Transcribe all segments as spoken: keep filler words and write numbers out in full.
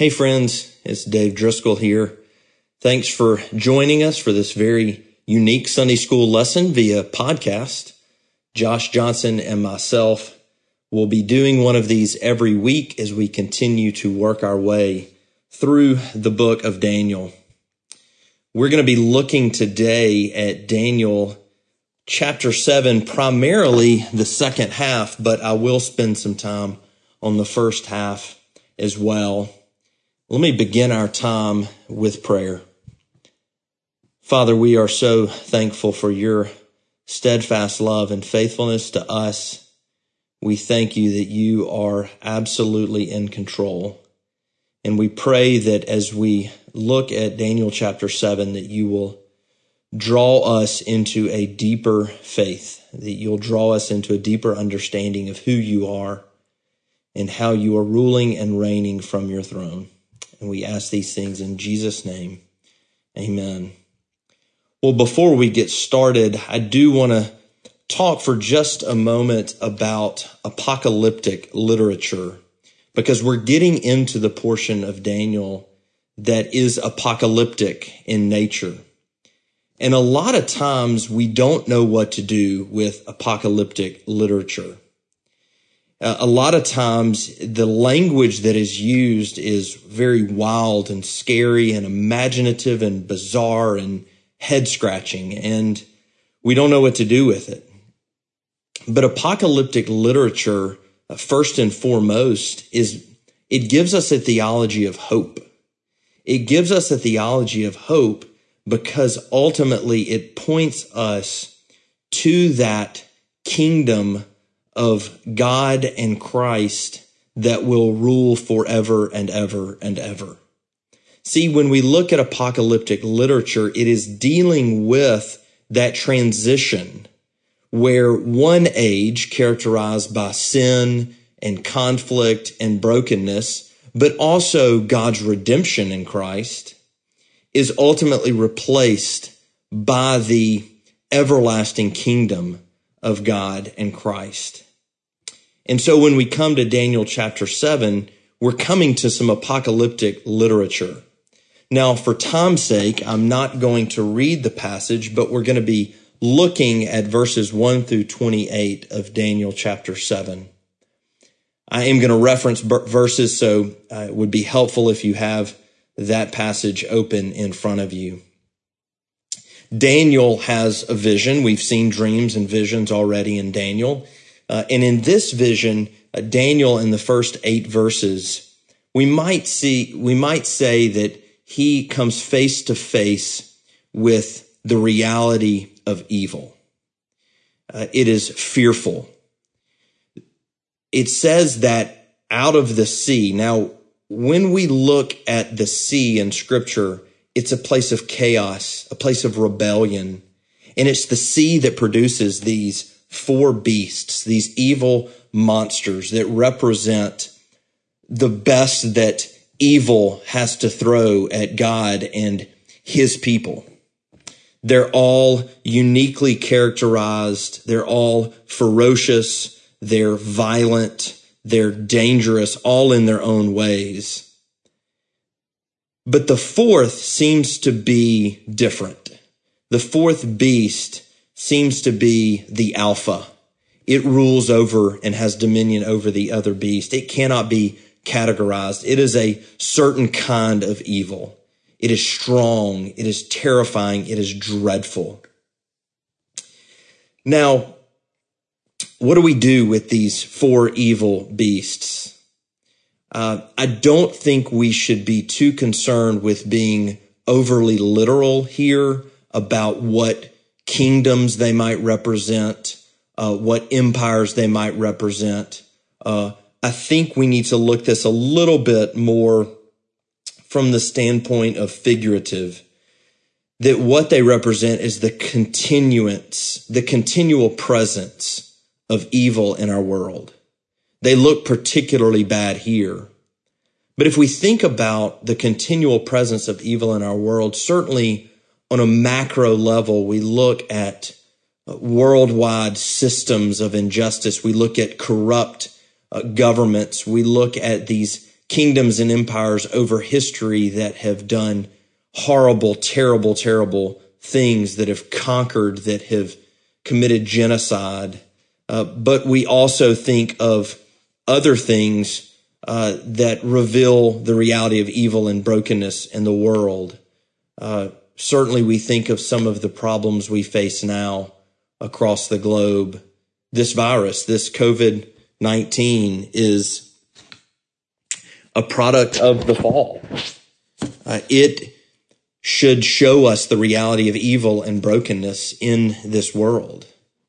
Hey friends, it's Dave Driscoll here. Thanks for joining us for this very unique Sunday school lesson via podcast. Josh Johnson and myself will be doing one of these every week as we continue to work our way through the book of Daniel. We're going to be looking today at Daniel chapter seven, primarily the second half, but I will spend some time on the first half as well. Let me begin our time with prayer. Father, we are so thankful for your steadfast love and faithfulness to us. We thank you that you are absolutely in control. And we pray that as we look at Daniel chapter seven, that you will draw us into a deeper faith, that you'll draw us into a deeper understanding of who you are and how you are ruling and reigning from your throne. And we ask these things in Jesus' name. Amen. Well, before we get started, I do want to talk for just a moment about apocalyptic literature, because we're getting into the portion of Daniel that is apocalyptic in nature. And a lot of times we don't know what to do with apocalyptic literature. Uh, a lot of times the language that is used is very wild and scary and imaginative and bizarre and head-scratching, and we don't know what to do with it. But apocalyptic literature, uh, first and foremost, is it gives us a theology of hope. It gives us a theology of hope because ultimately it points us to that kingdom of God and Christ that will rule forever and ever and ever. See, when we look at apocalyptic literature, it is dealing with that transition where one age characterized by sin and conflict and brokenness, but also God's redemption in Christ, is ultimately replaced by the everlasting kingdom of God and Christ. And so when we come to Daniel chapter seven, we're coming to some apocalyptic literature. Now, for time's sake, I'm not going to read the passage, but we're going to be looking at verses one through twenty-eight of Daniel chapter seven. I am going to reference verses, so uh, it would be helpful if you have that passage open in front of you. Daniel has a vision. We've seen dreams and visions already in Daniel. Uh, and in this vision, uh, Daniel in the first eight verses, we might see, we might say that he comes face to face with the reality of evil. Uh, it is fearful. It says that out of the sea. Now, when we look at the sea in Scripture, it's a place of chaos, a place of rebellion. And it's the sea that produces these four beasts, these evil monsters that represent the best that evil has to throw at God and his people. They're all uniquely characterized. They're all ferocious. They're violent. They're dangerous, all in their own ways. But the fourth seems to be different. The fourth beast seems to be the alpha. It rules over and has dominion over the other beast. It cannot be categorized. It is a certain kind of evil. It is strong. It is terrifying. It is dreadful. Now, what do we do with these four evil beasts? Uh, I don't think we should be too concerned with being overly literal here about what kingdoms they might represent, uh, what empires they might represent. Uh, I think we need to look this a little bit more from the standpoint of figurative, that what they represent is the continuance, the continual presence of evil in our world. They look particularly bad here. But if we think about the continual presence of evil in our world, certainly on a macro level, we look at worldwide systems of injustice. We look at corrupt uh, governments. We look at these kingdoms and empires over history that have done horrible, terrible, terrible things, that have conquered, that have committed genocide. Uh, but we also think of other things uh, that reveal the reality of evil and brokenness in the world. Uh, certainly we think of some of the problems we face now across the globe. This virus, this COVID nineteen, is a product of the fall. Uh, it should show us the reality of evil and brokenness in this world.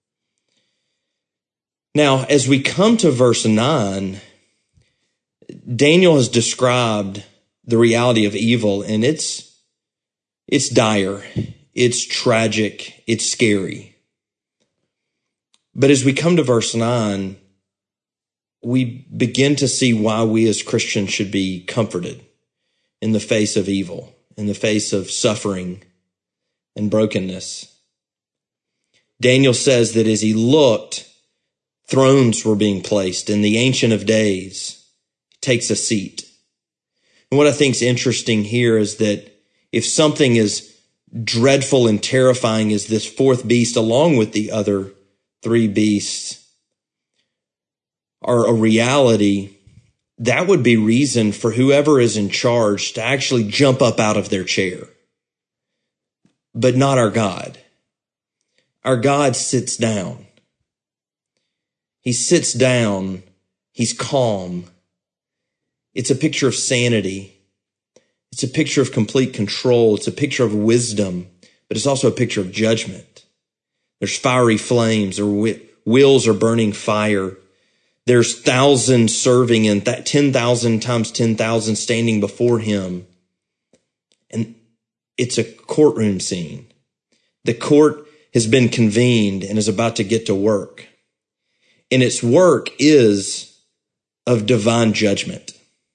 Now, as we come to verse nine, Daniel has described the reality of evil, and it's it's dire, it's tragic, it's scary. But as we come to verse nine, we begin to see why we as Christians should be comforted in the face of evil, in the face of suffering and brokenness. Daniel says that as he looked, thrones were being placed, and the Ancient of Days takes a seat. And what I think is interesting here is that if something as dreadful and terrifying as this fourth beast, along with the other three beasts, are a reality, that would be reason for whoever is in charge to actually jump up out of their chair. But not our God. Our God sits down. He sits down. He's calm. It's a picture of sanity. It's a picture of complete control. It's a picture of wisdom, but it's also a picture of judgment. There's fiery flames, or wheels are burning fire. There's thousands serving, and that ten thousand times ten thousand standing before him. And it's a courtroom scene. The court has been convened and is about to get to work. And its work is of divine judgment.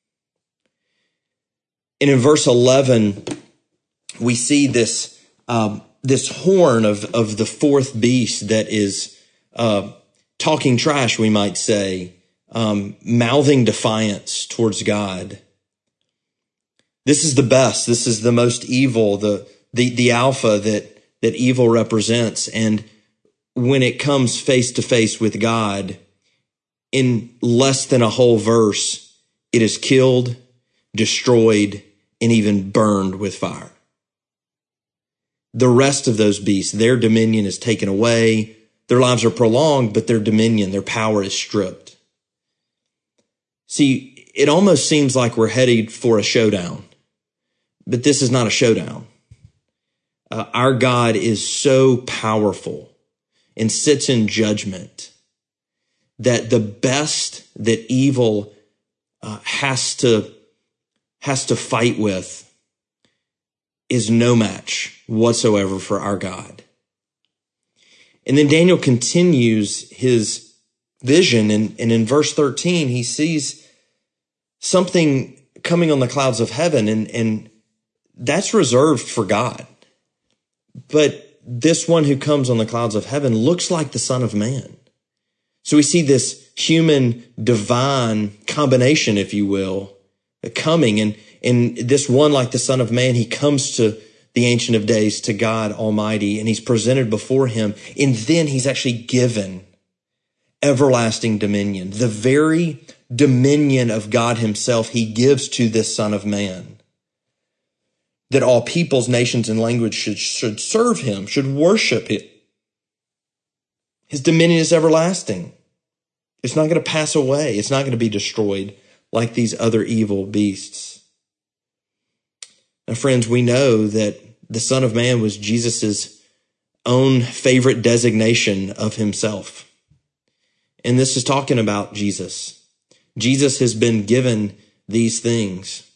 And in verse eleven, we see this um, this horn of, of the fourth beast that is uh, talking trash, we might say, um, mouthing defiance towards God. This is the best. This is the most evil, the the the alpha that that evil represents. And when it comes face to face with God, in less than a whole verse, it is killed, destroyed, and even burned with fire. The rest of those beasts, their dominion is taken away. Their lives are prolonged, but their dominion, their power is stripped. See, it almost seems like we're headed for a showdown, but this is not a showdown. Uh, our God is so powerful and sits in judgment that the best that evil uh, has to has to fight with is no match whatsoever for our God. And then Daniel continues his vision, and, and in verse thirteen, he sees something coming on the clouds of heaven, and, and that's reserved for God. But this one who comes on the clouds of heaven looks like the Son of Man. So we see this human divine combination, if you will, coming, and, and this one, like the Son of Man, he comes to the Ancient of Days, to God Almighty, and he's presented before him, and then he's actually given everlasting dominion. The very dominion of God himself he gives to this Son of Man, that all peoples, nations, and languages should, should serve him, should worship him. His dominion is everlasting. It's not going to pass away. It's not going to be destroyed like these other evil beasts. Now, friends, we know that the Son of Man was Jesus's own favorite designation of himself. And this is talking about Jesus. Jesus has been given these things.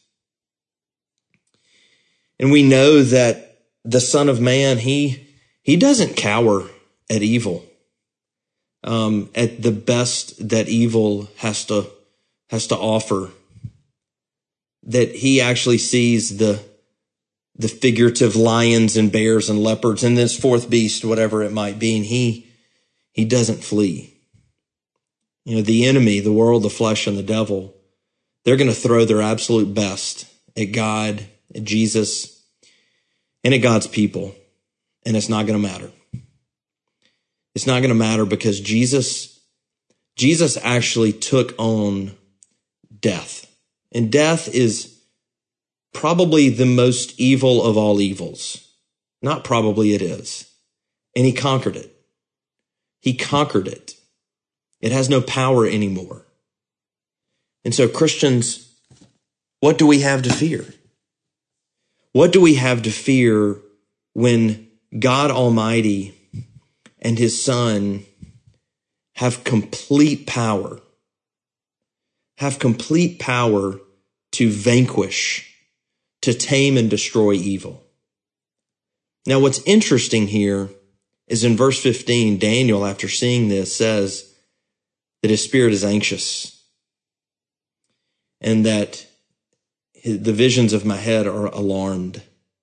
And we know that the Son of Man, he, he doesn't cower at evil. Um, at the best that evil has to, has to offer. That he actually sees the, the figurative lions and bears and leopards and this fourth beast, whatever it might be, and he, he doesn't flee. You know, the enemy, the world, the flesh, and the devil, They're going to throw their absolute best at God, at Jesus, and at God's people. And it's not going to matter. It's not going to matter because Jesus, Jesus actually took on death. And death is probably the most evil of all evils. Not probably, it is. And he conquered it. He conquered it. It has no power anymore. And so Christians, what do we have to fear? What do we have to fear when God Almighty and his Son have complete power, have complete power to vanquish, to tame and destroy evil? Now, what's interesting here is in verse fifteen, Daniel, after seeing this, says that his spirit is anxious and that the visions of my head are alarmed.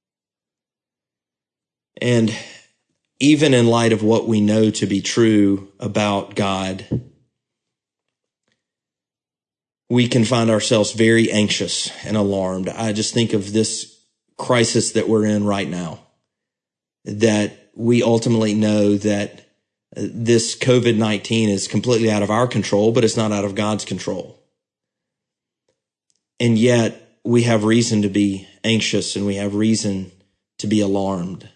And even in light of what we know to be true about God, we can find ourselves very anxious and alarmed. I just think of this crisis that we're in right now, that we ultimately know that this COVID nineteen is completely out of our control, but it's not out of God's control. And yet we have reason to be anxious and we have reason to be alarmed.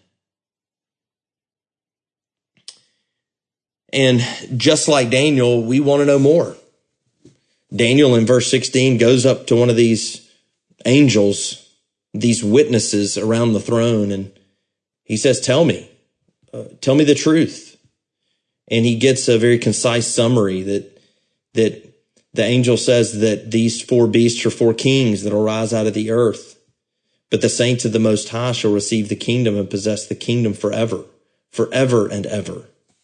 And just like Daniel, we want to know more. Daniel in verse sixteen goes up to one of these angels, these witnesses around the throne, and he says, tell me, uh, tell me the truth. And he gets a very concise summary that, that the angel says that these four beasts are four kings that will rise out of the earth, but the saints of the Most High shall receive the kingdom and possess the kingdom forever, forever and ever.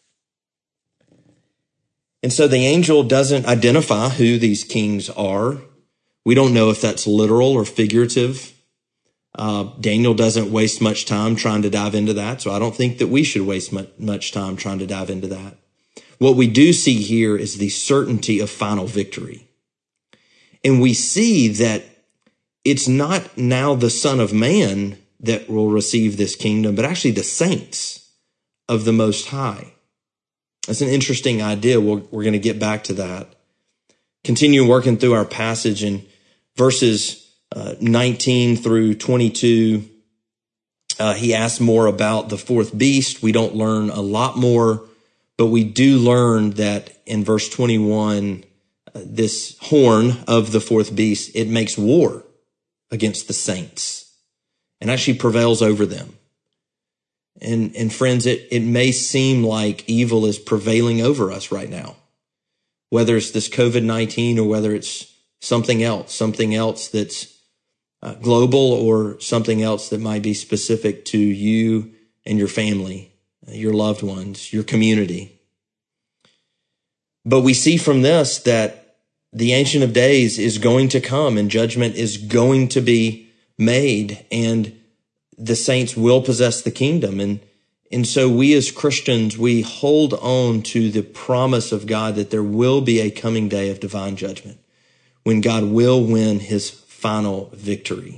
And so the angel doesn't identify who these kings are. We don't know if that's literal or figurative. Uh, Daniel doesn't waste much time trying to dive into that, so I don't think that we should waste much time trying to dive into that. What we do see here is the certainty of final victory. And we see that it's not now the Son of Man that will receive this kingdom, but actually the saints of the Most High. That's an interesting idea. We're, we're going to get back to that. Continue working through our passage in verses uh, nineteen through twenty-two. Uh, he asks more about the fourth beast. We don't learn a lot more, but we do learn that in verse twenty-one, uh, this horn of the fourth beast, it makes war against the saints and actually prevails over them. And, and friends, it, it may seem like evil is prevailing over us right now, whether it's this COVID nineteen or whether it's something else, something else that's uh, global or something else that might be specific to you and your family, your loved ones, your community. But we see from this that the Ancient of Days is going to come and judgment is going to be made, and the saints will possess the kingdom. And, and so we as Christians, we hold on to the promise of God that there will be a coming day of divine judgment when God will win his final victory.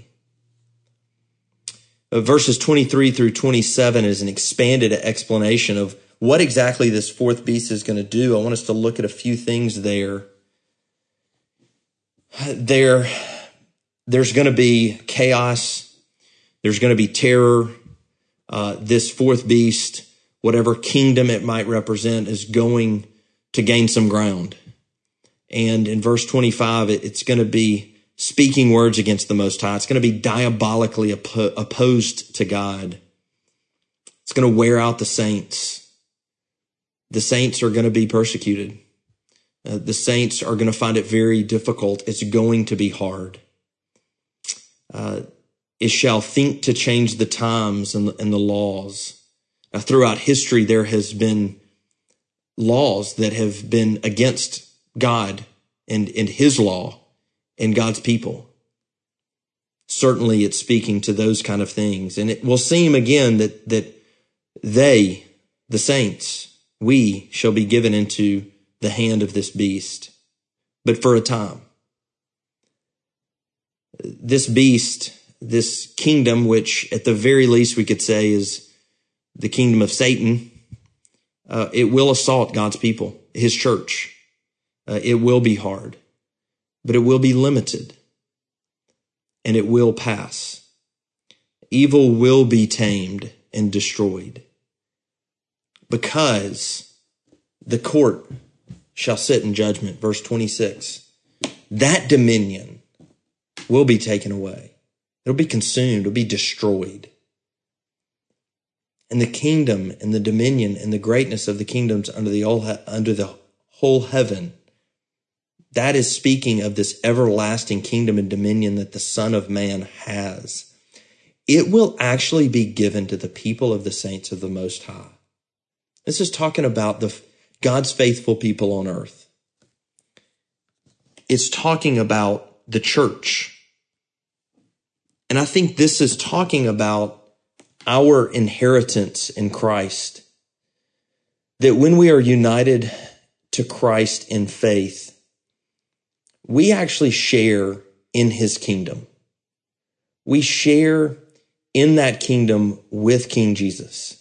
Uh, verses twenty-three through twenty-seven is an expanded explanation of what exactly this fourth beast is going to do. I want us to look at a few things there. There, there's going to be chaos. There's going to be terror. Uh, this fourth beast, whatever kingdom it might represent, is going to gain some ground. And in verse twenty-five, it, it's going to be speaking words against the Most High. It's going to be diabolically oppo- opposed to God. It's going to wear out the saints. The saints are going to be persecuted. Uh, the saints are going to find it very difficult. It's going to be hard. Uh, It shall think to change the times and the, and the laws. Now, throughout history, there has been laws that have been against God and, and his law and God's people. Certainly, it's speaking to those kind of things. And it will seem again that, that they, the saints, we shall be given into the hand of this beast, but for a time. This beast, this kingdom, which at the very least we could say is the kingdom of Satan, uh, it will assault God's people, his church. Uh, it will be hard, but it will be limited, and it will pass. Evil will be tamed and destroyed, because the court shall sit in judgment. Verse twenty-six, that dominion will be taken away. It'll be consumed. It'll be destroyed. And the kingdom and the dominion and the greatness of the kingdoms under the whole, under the whole heaven, that is speaking of this everlasting kingdom and dominion that the Son of Man has. It will actually be given to the people of the saints of the Most High. This is talking about the God's faithful people on earth. It's talking about the church. And I think this is talking about our inheritance in Christ. That when we are united to Christ in faith, we actually share in his kingdom. We share in that kingdom with King Jesus.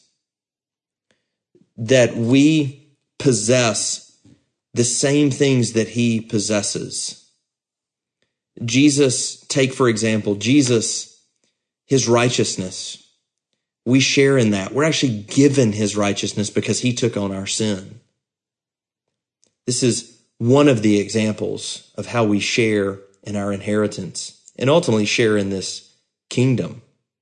That we possess the same things that he possesses. Jesus, take for example, Jesus, his righteousness. We share in that. We're actually given his righteousness because he took on our sin. This is one of the examples of how we share in our inheritance and ultimately share in this kingdom.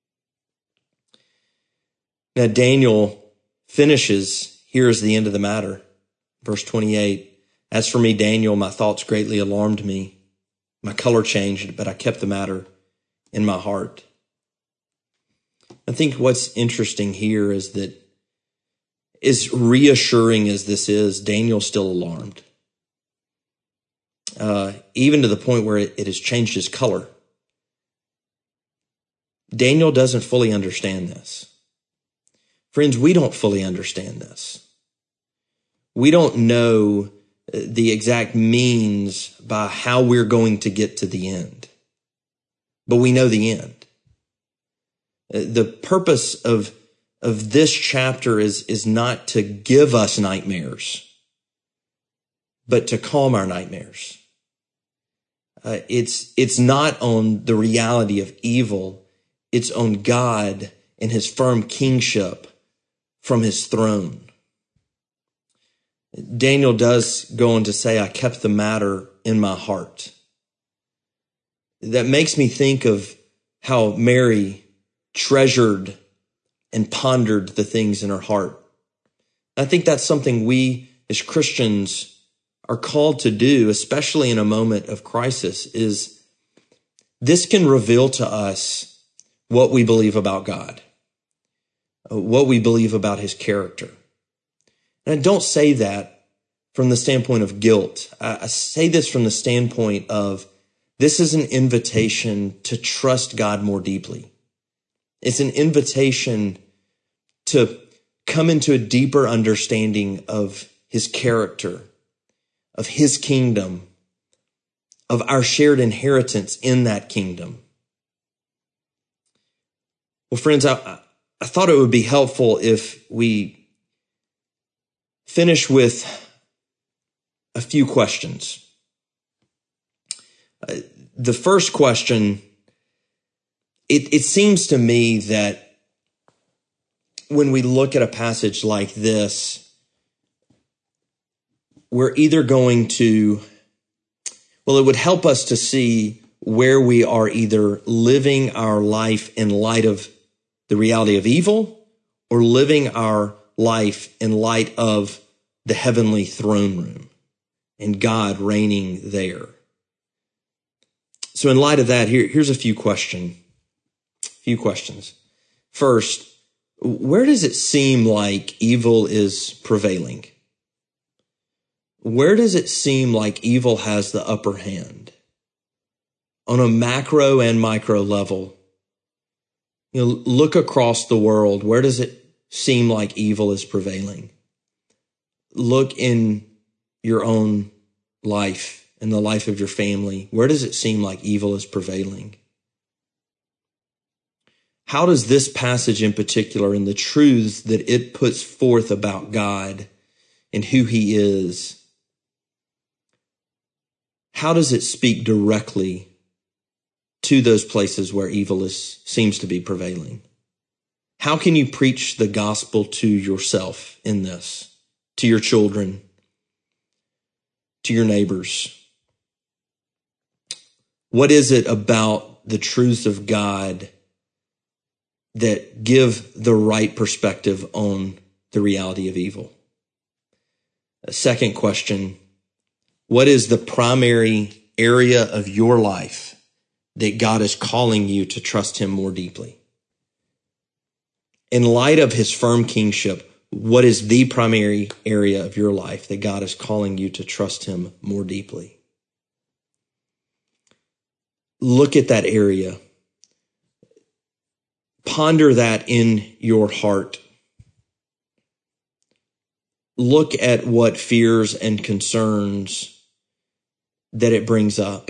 Now, Daniel finishes, here is the end of the matter. Verse twenty-eight, as for me, Daniel, my thoughts greatly alarmed me. My color changed, but I kept the matter in my heart. I think what's interesting here is that, as reassuring as this is, Daniel's still alarmed. Uh, even to the point where it, it has changed his color. Daniel doesn't fully understand this. Friends, we don't fully understand this. We don't know the exact means by how we're going to get to the end. But we know the end. The purpose of, of this chapter is, is not to give us nightmares, but to calm our nightmares. Uh, it's, it's not on the reality of evil. It's on God and his firm kingship from his throne. Daniel does go on to say, I kept the matter in my heart. That makes me think of how Mary treasured and pondered the things in her heart. I think that's something we as Christians are called to do, especially in a moment of crisis, is this can reveal to us what we believe about God, what we believe about his character. And I don't say that from the standpoint of guilt. I say this from the standpoint of this is an invitation to trust God more deeply. It's an invitation to come into a deeper understanding of his character, of his kingdom, of our shared inheritance in that kingdom. Well, friends, I, I thought it would be helpful if we finish with a few questions. Uh, the first question, it, it seems to me that when we look at a passage like this, we're either going to, well, it would help us to see where we are either living our life in light of the reality of evil or living our life in light of the heavenly throne room and God reigning there. So in light of that, here, here's a few question, few questions. First, where does it seem like evil is prevailing? Where does it seem like evil has the upper hand? On a macro and micro level, you know, look across the world. Where does it seem like evil is prevailing? Look in your own life, in the life of your family. Where does it seem like evil is prevailing? How does this passage in particular and the truths that it puts forth about God and who he is, how does it speak directly to those places where evil is, seems to be prevailing? How can you preach the gospel to yourself in this, to your children, to your neighbors? What is it about the truths of God that give the right perspective on the reality of evil? A second question, what is the primary area of your life that God is calling you to trust him more deeply? In light of his firm kingship, what is the primary area of your life that God is calling you to trust him more deeply? Look at that area. Ponder that in your heart. Look at what fears and concerns that it brings up.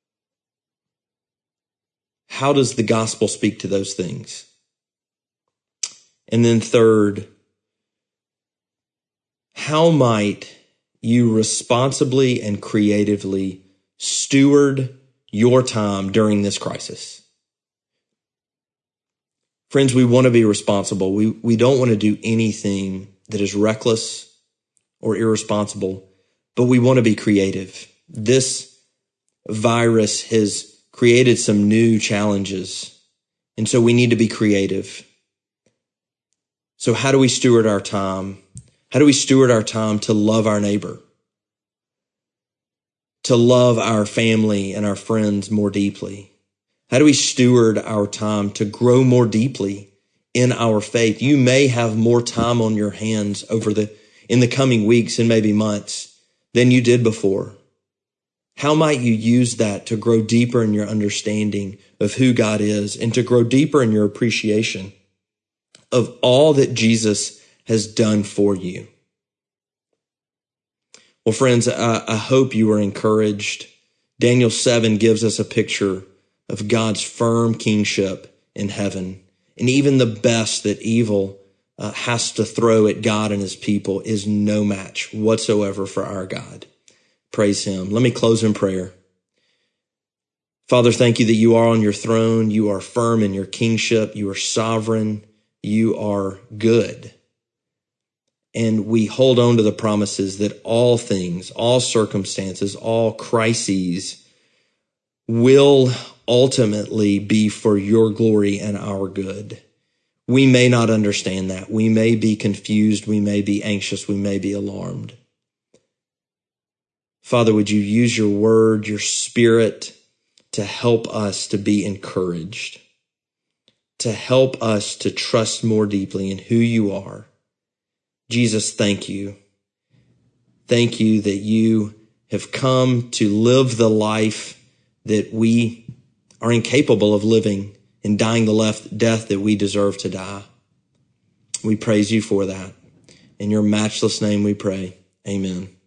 How does the gospel speak to those things? And then third, how might you responsibly and creatively steward your time during this crisis? Friends, we want to be responsible. We, we don't want to do anything that is reckless or irresponsible, but we want to be creative. This virus has created some new challenges, and so we need to be creative. So how do we steward our time? How do we steward our time to love our neighbor, to love our family and our friends more deeply? How do we steward our time to grow more deeply in our faith? You may have more time on your hands over the in the coming weeks and maybe months than you did before. How might you use that to grow deeper in your understanding of who God is and to grow deeper in your appreciation of all that Jesus has done for you? Well, friends, I, I hope you are encouraged. Daniel seven gives us a picture of God's firm kingship in heaven. And even the best that evil uh, has to throw at God and his people is no match whatsoever for our God. Praise him. Let me close in prayer. Father, thank you that you are on your throne. You are firm in your kingship. You are sovereign. You are good. And we hold on to the promises that all things, all circumstances, all crises will ultimately be for your glory and our good. We may not understand that. We may be confused. We may be anxious. We may be alarmed. Father, would you use your word, your spirit to help us to be encouraged, to help us to trust more deeply in who you are. Jesus, thank you. Thank you that you have come to live the life that we are incapable of living and dying the left death that we deserve to die. We praise you for that. In your matchless name we pray. Amen.